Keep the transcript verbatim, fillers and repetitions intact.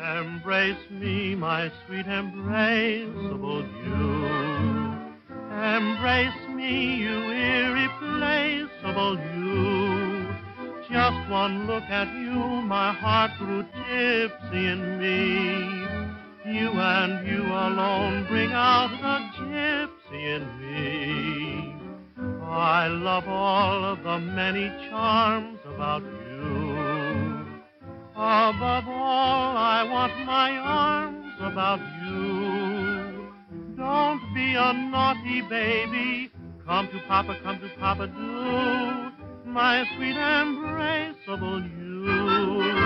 Embrace me, my sweet embraceable you. Embrace me, you irreplaceable you. Just one look at you, my heart grew tipsy in me. You and you alone bring out the gypsy in me. I love all of the many charms about you. Above all, I want my arms about you. Don't be a naughty baby. Come to Papa, come to Papa, do. My sweet embraceable you.